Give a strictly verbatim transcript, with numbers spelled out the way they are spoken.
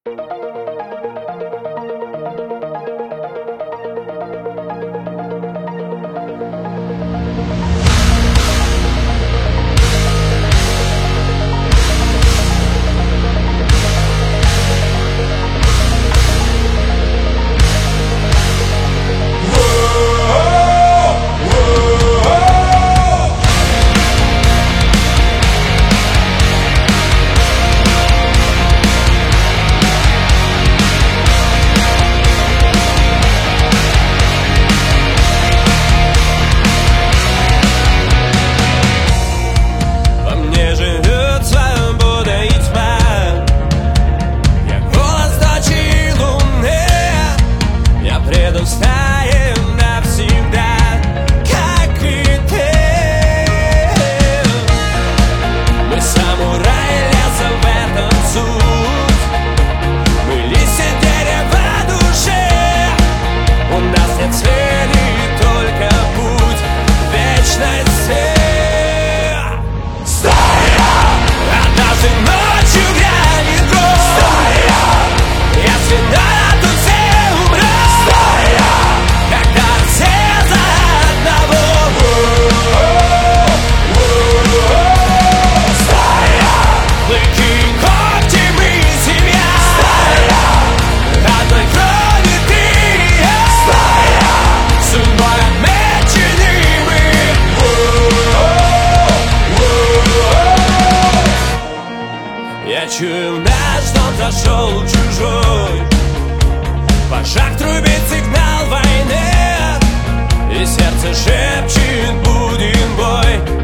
Стаем навсегда, как и ты. Мы самураи леса, в этом суть. Мы листья дерева души. У нас нет цели, только путь вечности. Стая! Однажды ночью грянет гром. Стая! Если надо, то все умрут. Я чую, в наш дом зашел чужой. Вожак трубит сигнал войны, и сердце шепчет: будем бой.